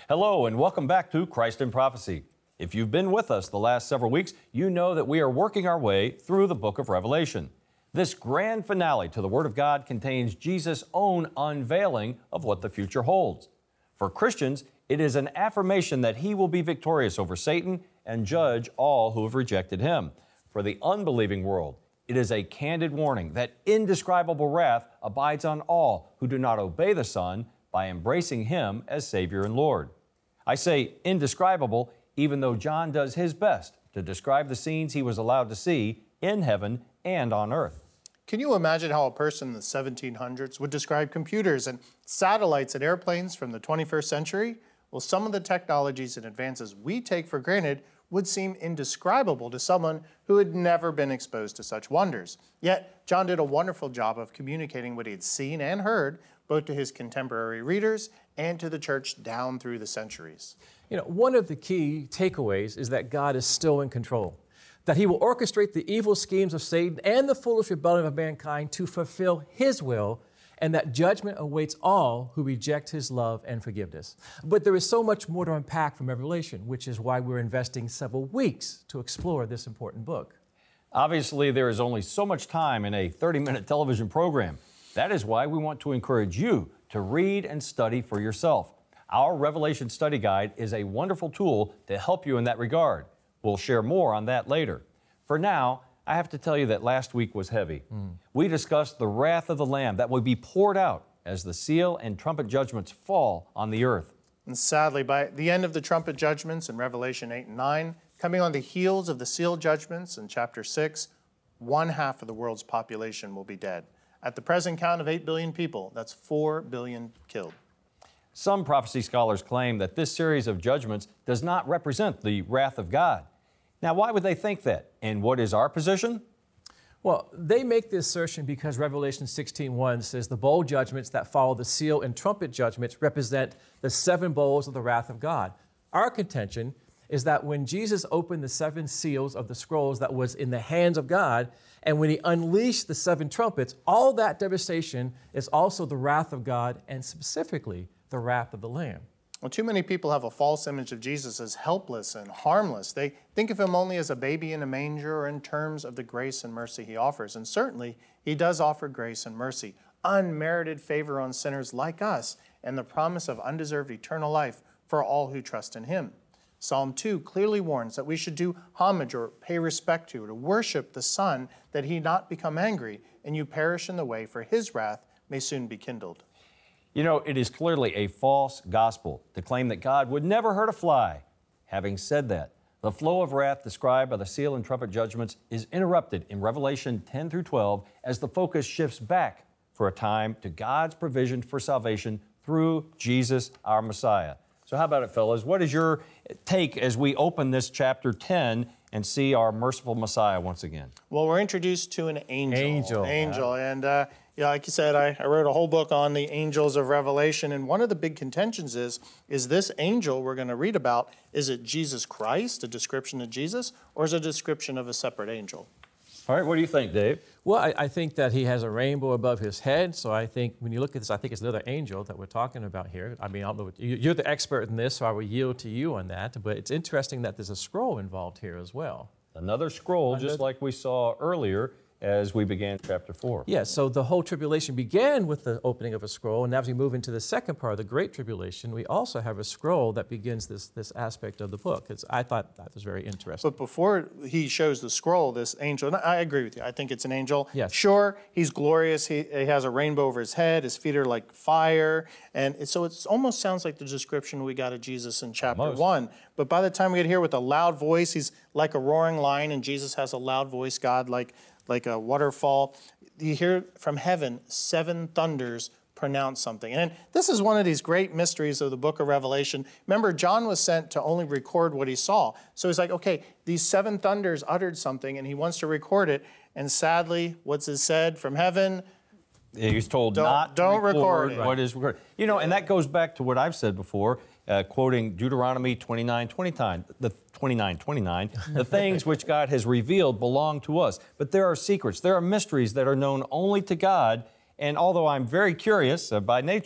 Hello and welcome back to Christ in Prophecy. If you've been with us the last several weeks, you know that we are working our way through the book of Revelation. This grand finale to the Word of God contains Jesus' own unveiling of what the future holds. For Christians, it is an affirmation that He will be victorious over Satan and judge all who have rejected Him. For the unbelieving world, it is a candid warning that indescribable wrath abides on all who do not obey the Son by embracing Him as Savior and Lord. I say indescribable, even though John does his best to describe the scenes he was allowed to see in heaven and on earth. Can you imagine how a person in the 1700s would describe computers and satellites and airplanes from the 21st century? Well, some of the technologies and advances we take for granted would seem indescribable to someone who had never been exposed to such wonders. Yet, John did a wonderful job of communicating what he had seen and heard, both to his contemporary readers and to the church down through the centuries. You know, one of the key takeaways is that God is still in control, that He will orchestrate the evil schemes of Satan and the foolish rebellion of mankind to fulfill His will, and that judgment awaits all who reject His love and forgiveness. But there is so much more to unpack from Revelation, which is why we're investing several weeks to explore this important book. Obviously, there is only so much time in a 30-minute television program. That is why we want to encourage you to read and study for yourself. Our Revelation Study Guide is a wonderful tool to help you in that regard. We'll share more on that later. For now, I have to tell you that last week was heavy. We discussed the wrath of the Lamb that will be poured out as the seal and trumpet judgments fall on the earth. And sadly, by the end of the trumpet judgments in Revelation 8 and 9, coming on the heels of the seal judgments in chapter 6, 1/2 of the world's population will be dead. At the present count of 8 billion people, that's 4 billion killed. Some prophecy scholars claim that this series of judgments does not represent the wrath of God. Now, why would they think that? And what is our position? Well, they make the assertion because Revelation 16:1 says the bowl judgments that follow the seal and trumpet judgments represent the 7 bowls of the wrath of God. Our contention is that when Jesus opened the 7 seals of the scrolls that was in the hands of God, and when He unleashed the 7 trumpets, all that devastation is also the wrath of God, and specifically the wrath of the Lamb. Well, too many people have a false image of Jesus as helpless and harmless. They think of Him only as a baby in a manger or in terms of the grace and mercy He offers. And certainly, He does offer grace and mercy, unmerited favor on sinners like us, and the promise of undeserved eternal life for all who trust in Him. Psalm 2 clearly warns that we should do homage or pay respect to worship the Son, that He not become angry, and you perish in the way, for His wrath may soon be kindled. You know, it is clearly a false gospel to claim that God would never hurt a fly. Having said that, the flow of wrath described by the seal and trumpet judgments is interrupted in Revelation 10 through 12 as the focus shifts back for a time to God's provision for salvation through Jesus, our Messiah. So how about it, fellas? What is your take as we open this chapter 10 and see our merciful Messiah once again? Well, we're introduced to an angel. Yeah. And like you said, I wrote a whole book on the angels of Revelation, and one of the big contentions is this angel we're going to read about, is it Jesus Christ, a description of Jesus, or is it a description of a separate angel? All right, what do you think, Dave? Well, I think that He has a rainbow above His head, so I think when you look at this, I think it's another angel that we're talking about here. I mean, I don't know, you're the expert in this, so I will yield to you on that, but it's interesting that there's a scroll involved here as well. Another scroll, just like we saw earlier as we began chapter 4. Yeah, so the whole tribulation began with the opening of a scroll, and as we move into the second part of the Great Tribulation, we also have a scroll that begins this aspect of the book. I thought that was very interesting. But before he shows the scroll, this angel, and I agree with you, I think it's an angel. Yes. Sure, he's glorious, he has a rainbow over his head, his feet are like fire, and so it almost sounds like the description we got of Jesus in chapter 1. But by the time we get here with a loud voice, he's like a roaring lion, and Jesus has a loud voice, God like a waterfall. You hear from heaven 7 thunders pronounce something. And this is one of these great mysteries of the book of Revelation. Remember, John was sent to only record what he saw. So he's like, okay, these 7 thunders uttered something, and he wants to record it. And sadly, what's it said from heaven? He's told not to record it. what is recorded. You know, and that goes back to what I've said before, quoting Deuteronomy 29:29, the things which God has revealed belong to us. But there are secrets, there are mysteries that are known only to God. And although I'm very curious by nature,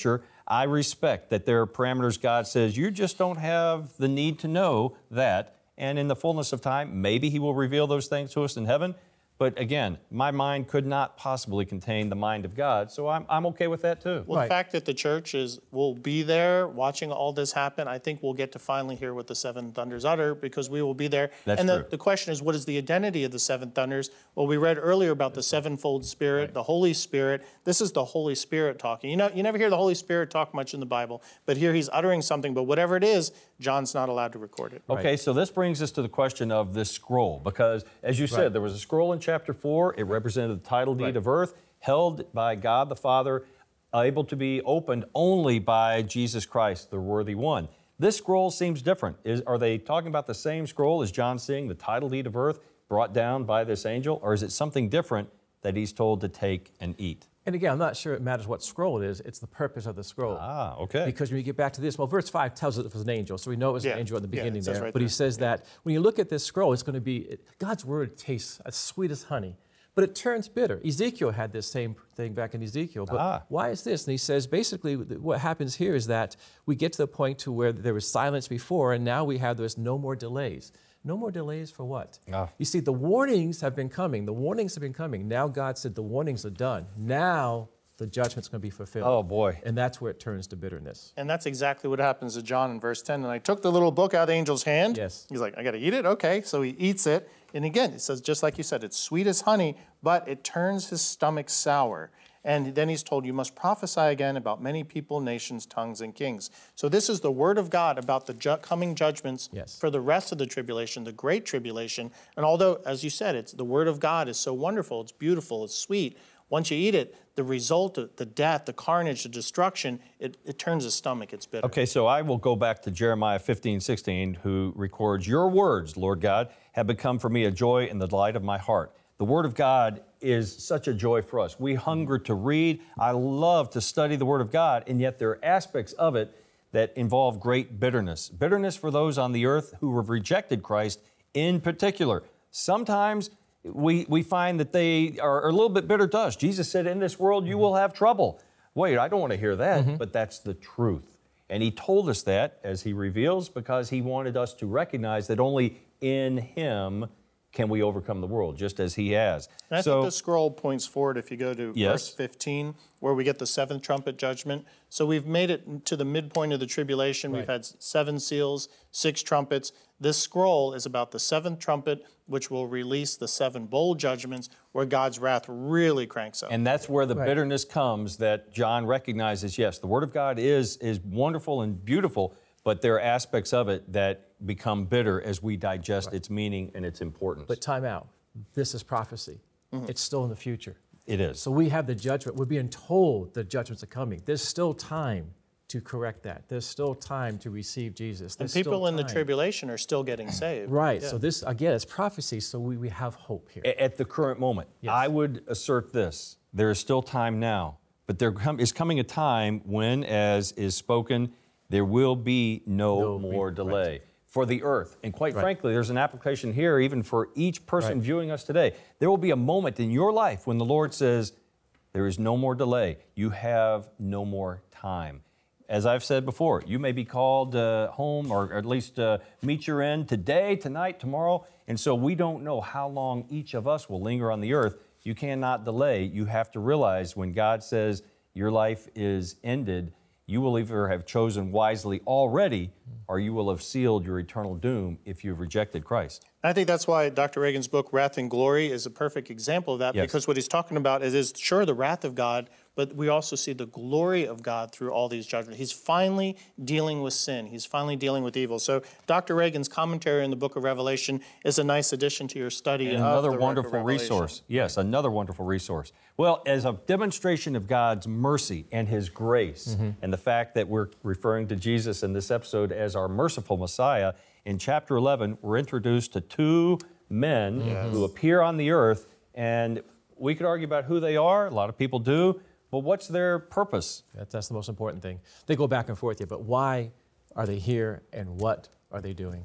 I respect that there are parameters God says you just don't have the need to know that. And in the fullness of time, maybe He will reveal those things to us in heaven. But again, my mind could not possibly contain the mind of God, so I'm okay with that too. Well, the fact that the church will be there watching all this happen, I think we'll get to finally hear what the seven thunders utter because we will be there. That's and true. The question is, what is the identity of the seven thunders? Well, we read earlier about the sevenfold Spirit, the Holy Spirit. This is the Holy Spirit talking. You never hear the Holy Spirit talk much in the Bible, but here He's uttering something. But whatever it is, John's not allowed to record it. Okay, so this brings us to the question of this scroll, because as you said, there was a scroll in chapter 4. It represented the title deed of earth, held by God the Father, able to be opened only by Jesus Christ, the worthy one. This scroll seems different. Are they talking about the same scroll as John seeing the title deed of earth brought down by this angel, or is it something different that he's told to take and eat? And again, I'm not sure it matters what scroll it is. It's the purpose of the scroll. Ah, okay. Because when you get back to this, well, verse 5 tells us it was an angel, so we know it was an angel at the beginning there. Right but there. he says that when you look at this scroll, it's going to be, God's word tastes as sweet as honey, but it turns bitter. Ezekiel had this same thing back in Ezekiel. But why is this? And he says, basically, what happens here is that we get to the point to where there was silence before, and now we have there's no more delays. No more delays for what? You see, the warnings have been coming. The warnings have been coming. Now God said the warnings are done. Now the judgment's going to be fulfilled. Oh, boy. And that's where it turns to bitterness. And that's exactly what happens to John in verse 10. And I took the little book out of the angel's hand. Yes. He's like, I got to eat it? Okay. So he eats it. And again, it says, just like you said, it's sweet as honey, but it turns his stomach sour. And then he's told, you must prophesy again about many people, nations, tongues, and kings. So this is the word of God about the coming judgments for the rest of the tribulation, the great tribulation. And although, as you said, the word of God is so wonderful, it's beautiful, it's sweet. Once you eat it, the result of the death, the carnage, the destruction, it turns the stomach, it's bitter. Okay, so I will go back to Jeremiah 15:16, who records, your words, Lord God, have become for me a joy and the delight of my heart. The Word of God is such a joy for us. We hunger to read. I love to study the Word of God, and yet there are aspects of it that involve great bitterness. Bitterness for those on the earth who have rejected Christ in particular. Sometimes we find that they are a little bit bitter to us. Jesus said, in this world you will have trouble. Wait, I don't want to hear that, but that's the truth. And He told us that, as He reveals, because He wanted us to recognize that only in Him can we overcome the world, just as He has. And I think the scroll points forward, if you go to verse 15, where we get the seventh trumpet judgment. So we've made it to the midpoint of the tribulation. We've had 7 seals, 6 trumpets. This scroll is about the 7th trumpet, which will release the 7 bowl judgments, where God's wrath really cranks up. And that's where the bitterness comes, that John recognizes, yes, the Word of God is wonderful and beautiful, but there are aspects of it that become bitter as we digest its meaning and its importance. But time out. This is prophecy. It's still in the future. It is. So we have the judgment. We're being told the judgments are coming. There's still time to correct that. There's still time to receive Jesus. And people in the tribulation are still getting saved. Right. Yeah. So this, again, is prophecy, so we have hope here. At the current moment, I would assert this. There is still time now, but there is coming a time when, as is spoken, there will be no more delay for the earth. And quite frankly, there's an application here even for each person viewing us today. There will be a moment in your life when the Lord says, there is no more delay. You have no more time. As I've said before, you may be called home or at least meet your end today, tonight, tomorrow. And so we don't know how long each of us will linger on the earth. You cannot delay. You have to realize when God says your life is ended, you will either have chosen wisely already or you will have sealed your eternal doom if you've rejected Christ. I think that's why Dr. Reagan's book, Wrath and Glory, is a perfect example of that, because what he's talking about is sure, the wrath of God, but we also see the glory of God through all these judgments. He's finally dealing with sin. He's finally dealing with evil. So Dr. Reagan's commentary in the book of Revelation is a nice addition to your study of another the wonderful resource. Yes, another wonderful resource. Well, as a demonstration of God's mercy and His grace, and the fact that we're referring to Jesus in this episode as our merciful Messiah, in chapter 11, we're introduced to 2 men who appear on the earth, and we could argue about who they are. A lot of people do. But what's their purpose? That's the most important thing. They go back and forth here, but why are they here and what are they doing?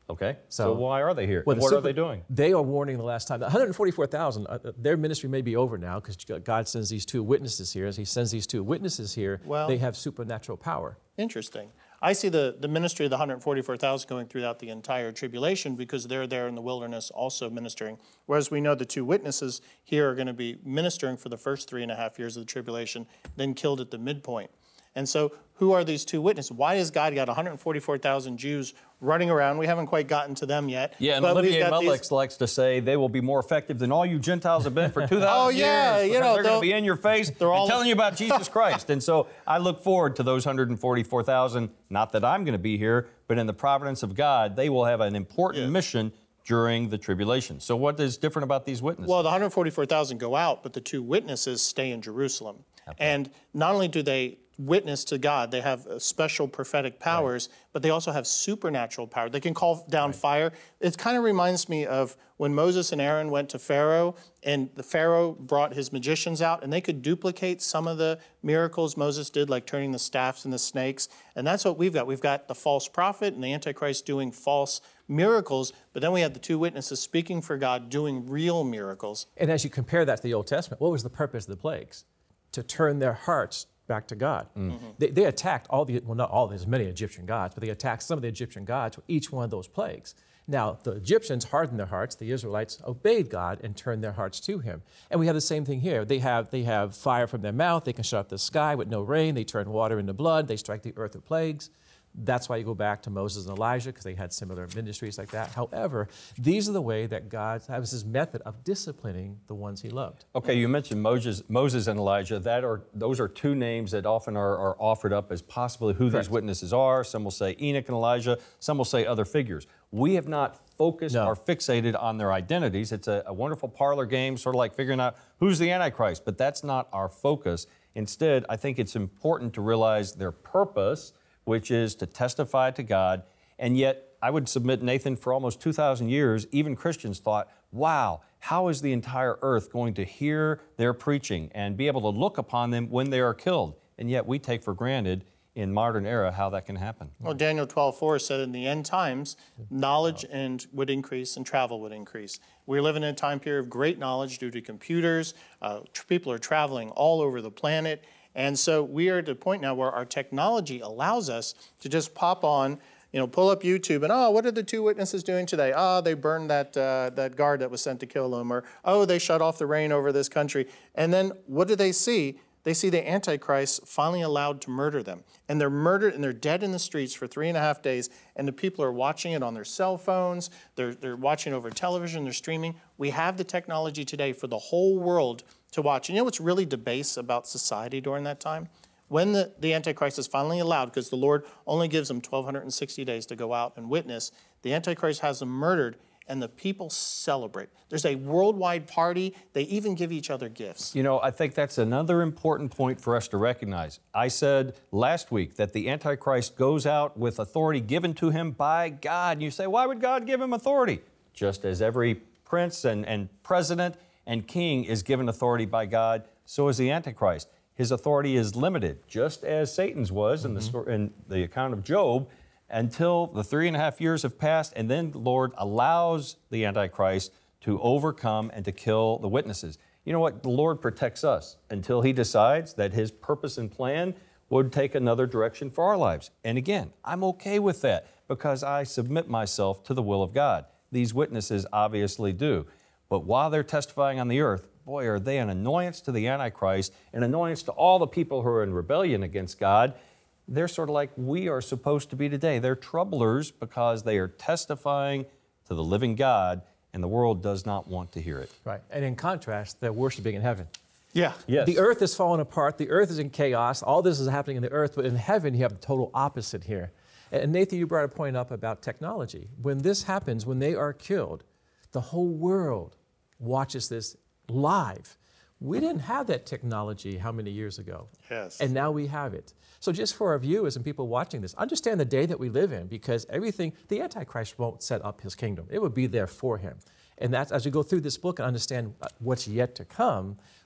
Okay, so why are they here? Well, What are they doing? They are warning the last time. The 144,000, their ministry may be over now because God sends these two witnesses here. As he sends these two witnesses here, they have supernatural power. Interesting. I see the ministry of the 144,000 going throughout the entire tribulation because they're there in the wilderness also ministering. Whereas we know the two witnesses here are going to be ministering for the first 3.5 years of the tribulation, then killed at the midpoint. And so who are these two witnesses? Why has God got 144,000 Jews running around? We haven't quite gotten to them yet. Yeah, and Olivier Mullix likes to say they will be more effective than all you Gentiles have been for 2,000 years. You know, they're going to be in your face and telling you about Jesus Christ. And so I look forward to those 144,000, not that I'm going to be here, but in the providence of God, they will have an important mission during the tribulation. So what is different about these witnesses? Well, the 144,000 go out, but the two witnesses stay in Jerusalem. Okay. And not only do they witness to God, they have special prophetic powers, but they also have supernatural power. They can call down fire. It kind of reminds me of when Moses and Aaron went to Pharaoh, and the Pharaoh brought his magicians out, and they could duplicate some of the miracles Moses did, like turning the staffs into snakes. And that's what we've got. We've got the false prophet and the Antichrist doing false miracles, but then we have the two witnesses speaking for God, doing real miracles. And as you compare that to the Old Testament, what was the purpose of the plagues? To turn their hearts back to God. They attacked not all, there's many Egyptian gods, but they attacked some of the Egyptian gods with each one of those plagues. Now, the Egyptians hardened their hearts. The Israelites obeyed God and turned their hearts to him. And we have the same thing here. They have fire from their mouth. They can shut up the sky with no rain. They turn water into blood. They strike the earth with plagues. That's why you go back to Moses and Elijah, because they had similar ministries like that. However, these are the way that God has his method of disciplining the ones he loved. Okay, you mentioned Moses and Elijah. Those are two names that often are offered up as possibly who these witnesses are. Some will say Enoch and Elijah. Some will say other figures. We have not focused or fixated on their identities. It's a wonderful parlor game, sort of like figuring out who's the Antichrist, but that's not our focus. Instead, I think it's important to realize their purpose, which is to testify to God. And yet, I would submit, Nathan, for almost 2,000 years, even Christians thought, wow, how is the entire earth going to hear their preaching and be able to look upon them when they are killed? And yet we take for granted in modern era how that can happen. Well, Daniel 12:4 said in the end times, knowledge would increase and travel would increase. We're living in a time period of great knowledge due to computers. People are traveling all over the planet. And so we are at a point now where our technology allows us to just pop on, pull up YouTube and, what are the two witnesses doing today? They burned that guard that was sent to kill them. Or, they shut off the rain over this country. And then what do they see? They see the Antichrist finally allowed to murder them. And they're murdered and they're dead in the streets for 3.5 days. And the people are watching it on their cell phones. They're watching over television. They're streaming. We have the technology today for the whole world to watch. And you know what's really debased about society during that time? When the Antichrist is finally allowed, because the Lord only gives them 1,260 days to go out and witness, the Antichrist has them murdered, and the people celebrate. There's a worldwide party. They even give each other gifts. I think that's another important point for us to recognize. I said last week that the Antichrist goes out with authority given to him by God. And you say, why would God give him authority? Just as every prince and president and king is given authority by God, so is the Antichrist. His authority is limited, just as Satan's was in the account of Job, until the 3.5 years have passed, and then the Lord allows the Antichrist to overcome and to kill the witnesses. You know what? The Lord protects us until he decides that his purpose and plan would take another direction for our lives. And again, I'm okay with that because I submit myself to the will of God. These witnesses obviously do. But while they're testifying on the earth, boy, are they an annoyance to the Antichrist, an annoyance to all the people who are in rebellion against God. They're sort of like we are supposed to be today. They're troublers because they are testifying to the living God, and the world does not want to hear it. Right. And in contrast, they're worshiping in heaven. Yeah. Yes. The earth is falling apart. The earth is in chaos. All this is happening in the earth, but in heaven, you have the total opposite here. And Nathan, you brought a point up about technology. When this happens, when they are killed, the whole world watches this live. We didn't have that technology how many years ago? Yes. And now we have it. So just for our viewers and people watching this, understand the day that we live in, because the Antichrist won't set up his kingdom. It will be there for him. And that's, as we go through this book and understand what's yet to come,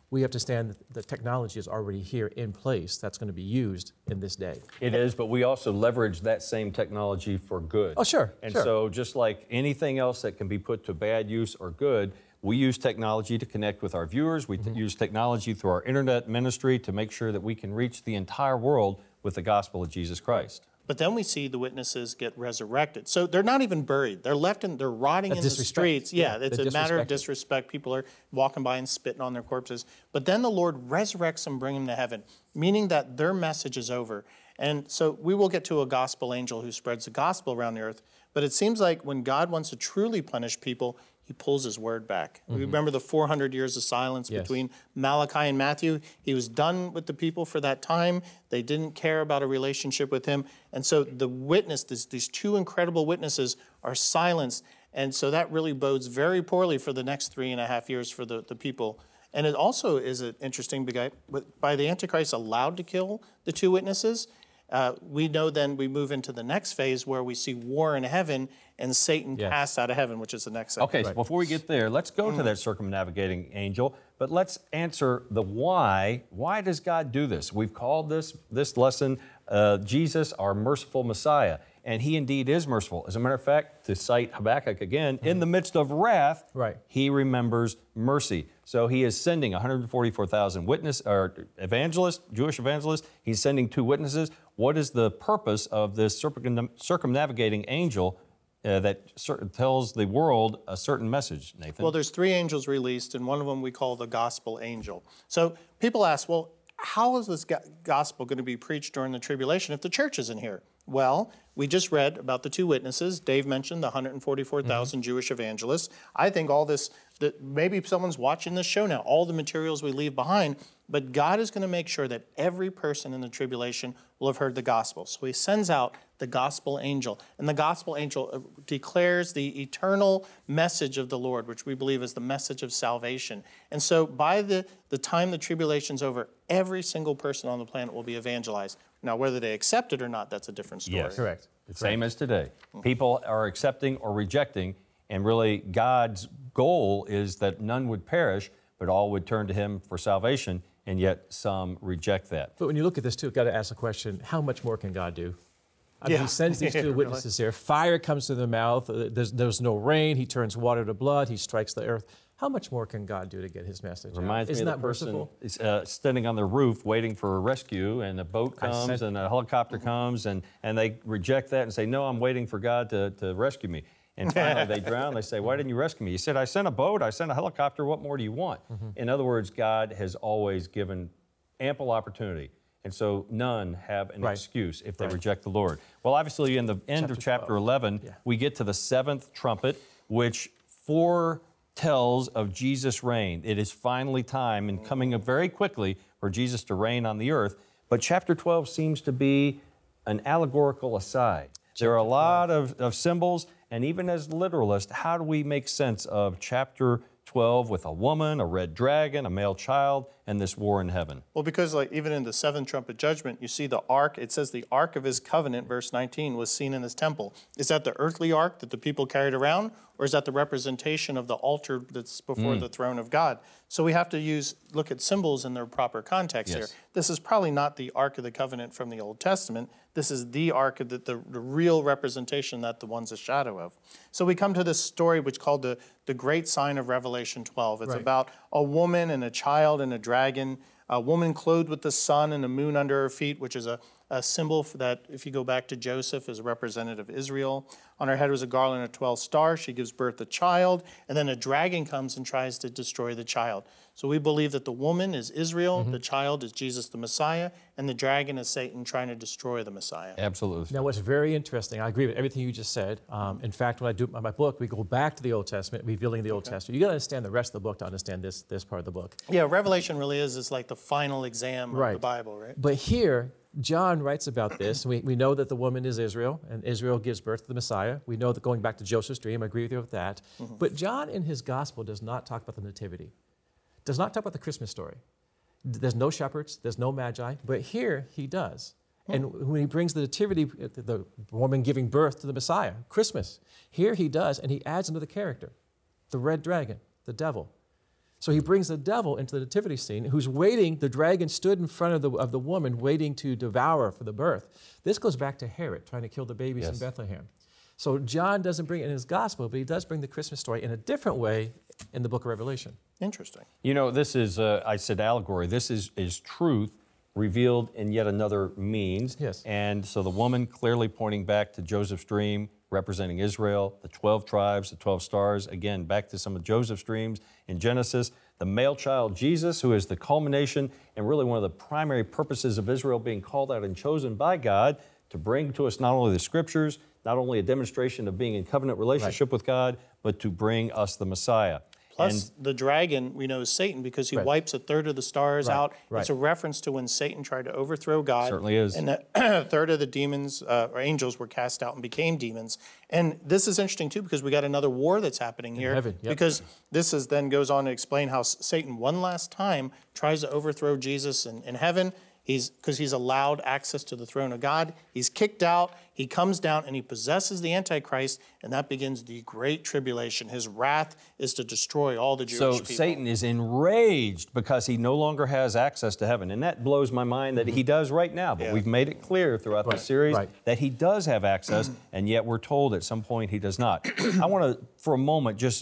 we have to stand the technology is already here in place that's going to be used in this day. It is, but we also leverage that same technology for good. Oh, sure. And sure. so just like anything else that can be put to bad use or good, we use technology to connect with our viewers. We use technology through our internet ministry to make sure that we can reach the entire world with the gospel of Jesus Christ. But then we see the witnesses get resurrected. So they're not even buried. They're left they're rotting in the streets. Yeah, it's a matter of disrespect. People are walking by and spitting on their corpses. But then the Lord resurrects them, bring them to heaven, meaning that their message is over. And so we will get to a gospel angel who spreads the gospel around the earth. But it seems like when God wants to truly punish people, he pulls his word back. We remember the 400 years of silence between Malachi and Matthew. He was done with the people for that time. They didn't care about a relationship with him. And so the witness, these two incredible witnesses are silenced. And so that really bodes very poorly for the next 3.5 years for the people. And it also is interesting because by the Antichrist allowed to kill the two witnesses, we know then we move into the next phase where we see war in heaven and Satan cast out of heaven, which is the next segment. Okay, so before we get there, let's go to that circumnavigating angel, but let's answer the why. Why does God do this? We've called this lesson, Jesus, our merciful Messiah, and he indeed is merciful. As a matter of fact, to cite Habakkuk again, in the midst of wrath, he remembers mercy. So he is sending 144,000 evangelists, Jewish evangelists. He's sending 2 witnesses. What is the purpose of this circumnavigating angel that tells the world a certain message, Nathan? Well, there's 3 angels released, and one of them we call the gospel angel. So people ask, well, how is this gospel going to be preached during the tribulation if the church isn't here? Well, we just read about the 2 witnesses. Dave mentioned the 144,000 Jewish evangelists. I think all this, that maybe someone's watching this show now, all the materials we leave behind, but God is going to make sure that every person in the tribulation will have heard the gospel. So he sends out the gospel angel, and the gospel angel declares the eternal message of the Lord, which we believe is the message of salvation. And so by the time the tribulation's over, every single person on the planet will be evangelized. Now, whether they accept it or not, that's a different story. Yes, correct. Same as today. People are accepting or rejecting, and really God's goal is that none would perish, but all would turn to him for salvation, and yet some reject that. But when you look at this too, you've got to ask the question, how much more can God do? I mean, he sends these 2 witnesses here. Fire comes to their mouth. There's no rain. He turns water to blood. He strikes the earth. How much more can God do to get his message out? Reminds me of the person standing on the roof waiting for a rescue, and a boat comes and a helicopter comes, and they reject that and say, no, I'm waiting for God to rescue me. And finally they drown. They say, why didn't you rescue me? He said, I sent a boat, I sent a helicopter, what more do you want? In other words, God has always given ample opportunity. And so none have an excuse if they reject the Lord. Well, obviously, in the end of chapter 11, we get to the 7th trumpet, which foretells of Jesus' reign. It is finally time and coming up very quickly for Jesus to reign on the earth. But chapter 12 seems to be an allegorical aside. There are a lot of symbols, and even as literalists, how do we make sense of chapter 12 with a woman, a red dragon, a male child, and this war in heaven? Well, because even in the 7th trumpet judgment, you see the ark. It says the ark of his covenant, verse 19, was seen in his temple. Is that the earthly ark that the people carried around, or is that the representation of the altar that's before the throne of God? So we have to look at symbols in their proper context here. This is probably not the ark of the covenant from the Old Testament. This is the ark of the real representation that the one's a shadow of. So we come to this story which is called the great sign of Revelation 12. It's about a woman and a child and a dragon, a woman clothed with the sun and the moon under her feet, which is a symbol that, if you go back to Joseph, is representative of Israel. On her head was a garland of 12 stars. She gives birth to a child, and then a dragon comes and tries to destroy the child. So we believe that the woman is Israel, the child is Jesus the Messiah, and the dragon is Satan trying to destroy the Messiah. Absolutely. Now, what's very interesting, I agree with everything you just said. In fact, when I do my book, we go back to the Old Testament, revealing the Old Testament. You got to understand the rest of the book to understand this part of the book. Yeah, Revelation really is like the final exam of the Bible, right? But here, John writes about this. We know that the woman is Israel, and Israel gives birth to the Messiah. We know that going back to Joseph's dream, I agree with you with that. But John in his gospel does not talk about the nativity, does not talk about the Christmas story. There's no shepherds, there's no magi, but here he does. And when he brings the nativity, the woman giving birth to the Messiah, Christmas, here he does, and he adds another character, the red dragon, the devil. So he brings the devil into the nativity scene, who's waiting. The dragon stood in front of the woman, waiting to devour for the birth. This goes back to Herod, trying to kill the babies in Bethlehem. So John doesn't bring it in his gospel, but he does bring the Christmas story in a different way in the book of Revelation. Interesting. You know, this is, I said allegory. This is truth revealed in yet another means. Yes. And so the woman clearly pointing back to Joseph's dream, representing Israel, the 12 tribes, the 12 stars, again, back to some of Joseph's dreams in Genesis, the male child Jesus, who is the culmination and really one of the primary purposes of Israel being called out and chosen by God to bring to us not only the scriptures, not only a demonstration of being in covenant relationship with God, but to bring us the Messiah. Plus, the dragon, we know, is Satan because he wipes a third of the stars out. It's a reference to when Satan tried to overthrow God. Certainly is. And a third of the demons, or angels, were cast out and became demons. And this is interesting, too, because we got another war that's happening here. Heaven, because this then goes on to explain how Satan, one last time, tries to overthrow Jesus in heaven. Because he's allowed access to the throne of God. He's kicked out, he comes down, and he possesses the Antichrist, and that begins the Great Tribulation. His wrath is to destroy all the Jewish people. So Satan is enraged because he no longer has access to heaven. And that blows my mind that he does right now. But we've made it clear throughout the series that he does have access, and yet we're told at some point he does not. I want to, for a moment, just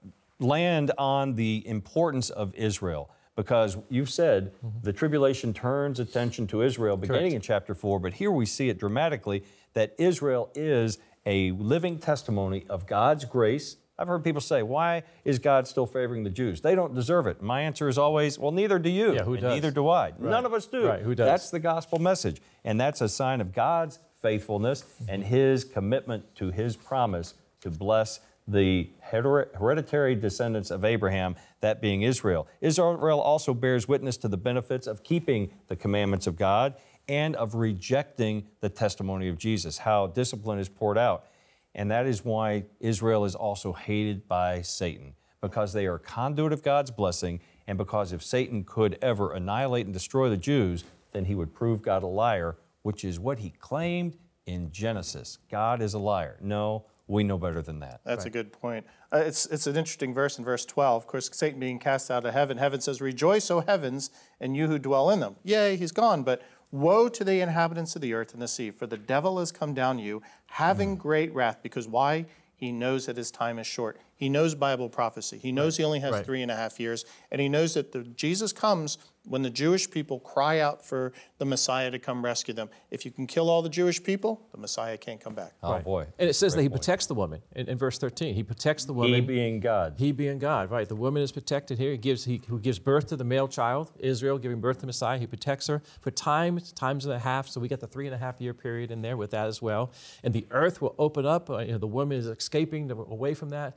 land on the importance of Israel. Because you've said the tribulation turns attention to Israel beginning in chapter 4, but here we see it dramatically that Israel is a living testimony of God's grace. I've heard people say, why is God still favoring the Jews? They don't deserve it. My answer is always, well, neither do you, who does? neither do I. None of us do. Who does? That's the gospel message, and that's a sign of God's faithfulness and His commitment to His promise to bless the hereditary descendants of Abraham, that being Israel. Israel also bears witness to the benefits of keeping the commandments of God and of rejecting the testimony of Jesus, how discipline is poured out. And that is why Israel is also hated by Satan, because they are a conduit of God's blessing, and because if Satan could ever annihilate and destroy the Jews, then he would prove God a liar, which is what he claimed in Genesis. God is a liar. No, we know better than that. That's a good point. It's an interesting verse in verse 12. Of course, Satan being cast out of heaven, heaven says, "Rejoice, O heavens, and you who dwell in them." Yea, he's gone, but woe to the inhabitants of the earth and the sea, for the devil has come down you, having great wrath. Because why? He knows that his time is short. He knows Bible prophecy. He knows he only has 3.5 years, and he knows that Jesus comes when the Jewish people cry out for the Messiah to come rescue them. If you can kill all the Jewish people, the Messiah can't come back. Oh, boy. And it says that he protects the woman in verse 13. He protects the woman. He being God. He being God, right. The woman is protected here. Who gives birth to the male child, Israel, giving birth to Messiah. He protects her for times and a half. So we got the 3.5-year period in there with that as well. And the earth will open up. The woman is escaping away from that.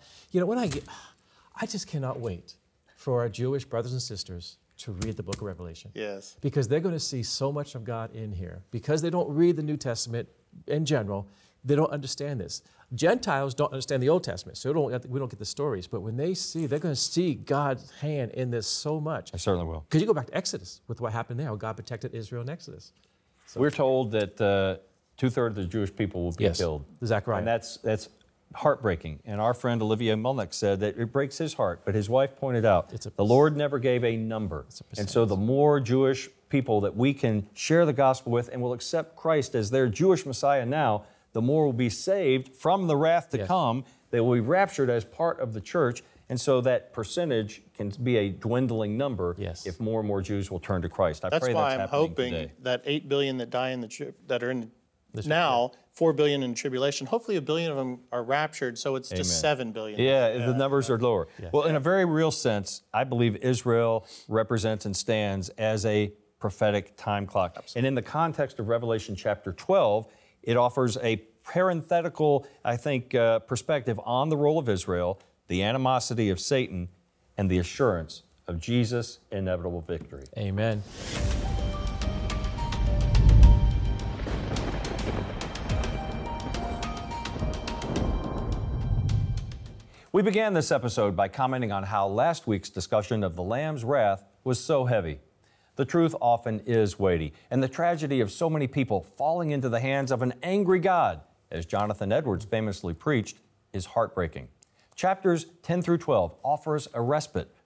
I just cannot wait for our Jewish brothers and sisters to read the book of Revelation. Yes. Because they're going to see so much of God in here. Because they don't read the New Testament in general, they don't understand this. Gentiles don't understand the Old Testament, so we don't get the stories. But when they see, they're going to see God's hand in this so much. I certainly will. Because you go back to Exodus with what happened there, how God protected Israel in Exodus. So we're told that 2/3 of the Jewish people will be killed. Zechariah. And that's heartbreaking. And our friend Olivier Mulnick said that it breaks his heart. But his wife pointed out the Lord never gave a number. And so the more Jewish people that we can share the gospel with and will accept Christ as their Jewish Messiah now, the more will be saved from the wrath to come. They will be raptured as part of the church. And so that percentage can be a dwindling number if more and more Jews will turn to Christ. That's why I'm hoping that 8 billion that die that are in now, 4 billion in tribulation. Hopefully, 1 billion of them are raptured, so it's just 7 billion. Yeah, the numbers are lower. Well, in a very real sense, I believe Israel represents and stands as a prophetic time clock. Absolutely. And in the context of Revelation chapter 12, it offers a parenthetical, I think, perspective on the role of Israel, the animosity of Satan, and the assurance of Jesus' inevitable victory. Amen. We began this episode by commenting on how last week's discussion of the Lamb's wrath was so heavy. The truth often is weighty, and the tragedy of so many people falling into the hands of an angry God, as Jonathan Edwards famously preached, is heartbreaking. Chapters 10 through 12 offers a respite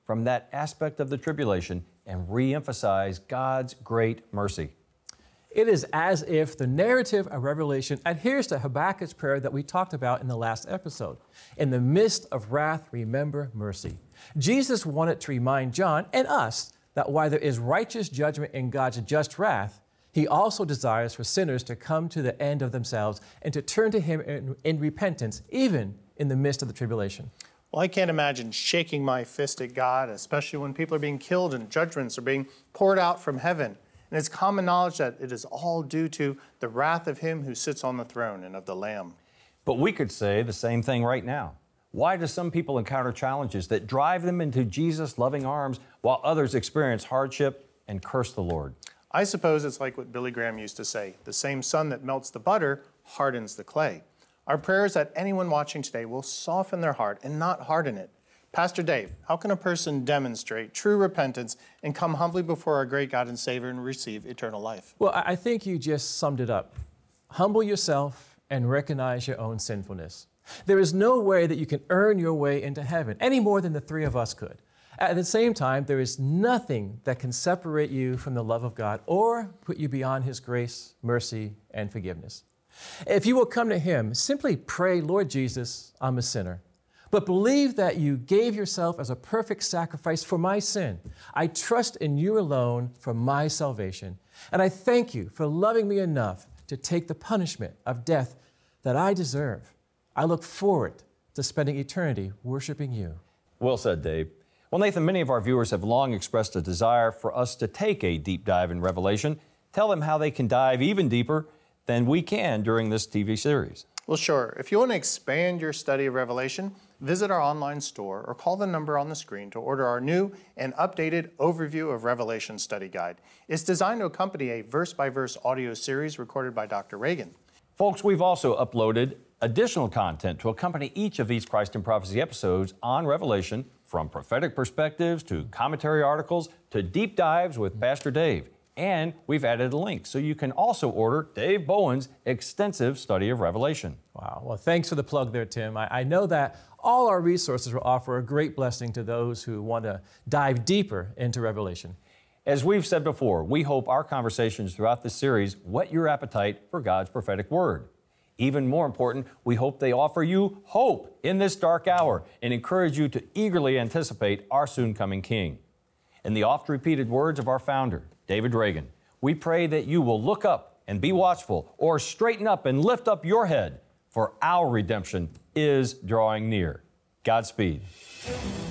from that aspect of the tribulation and re-emphasize God's great mercy. It is as if the narrative of Revelation adheres to Habakkuk's prayer that we talked about in the last episode. In the midst of wrath, remember mercy. Jesus wanted to remind John and us that while there is righteous judgment in God's just wrath, He also desires for sinners to come to the end of themselves and to turn to Him in repentance, even in the midst of the tribulation. Well, I can't imagine shaking my fist at God, especially when people are being killed and judgments are being poured out from heaven. And it's common knowledge that it is all due to the wrath of Him who sits on the throne and of the Lamb. But we could say the same thing right now. Why do some people encounter challenges that drive them into Jesus' loving arms while others experience hardship and curse the Lord? I suppose it's like what Billy Graham used to say, the same sun that melts the butter hardens the clay. Our prayer is that anyone watching today will soften their heart and not harden it. Pastor Dave, how can a person demonstrate true repentance and come humbly before our great God and Savior and receive eternal life? Well, I think you just summed it up. Humble yourself and recognize your own sinfulness. There is no way that you can earn your way into heaven any more than the three of us could. At the same time, there is nothing that can separate you from the love of God or put you beyond His grace, mercy, and forgiveness. If you will come to Him, simply pray, Lord Jesus, I'm a sinner. But believe that you gave yourself as a perfect sacrifice for my sin. I trust in you alone for my salvation. And I thank you for loving me enough to take the punishment of death that I deserve. I look forward to spending eternity worshiping you. Well said, Dave. Well, Nathan, many of our viewers have long expressed a desire for us to take a deep dive in Revelation. Tell them how they can dive even deeper than we can during this TV series. Well, sure. If you want to expand your study of Revelation, visit our online store or call the number on the screen to order our new and updated Overview of Revelation Study Guide. It's designed to accompany a verse-by-verse audio series recorded by Dr. Reagan. Folks, we've also uploaded additional content to accompany each of these Christ in Prophecy episodes on Revelation, from prophetic perspectives to commentary articles to deep dives with Pastor Dave. And we've added a link so you can also order Dave Bowen's extensive study of Revelation. Wow. Well, thanks for the plug there, Tim. I know that all our resources will offer a great blessing to those who want to dive deeper into Revelation. As we've said before, we hope our conversations throughout this series whet your appetite for God's prophetic word. Even more important, we hope they offer you hope in this dark hour and encourage you to eagerly anticipate our soon-coming King. In the oft-repeated words of our founder, David Reagan, we pray that you will look up and be watchful, or straighten up and lift up your head, for our redemption is drawing near. Godspeed.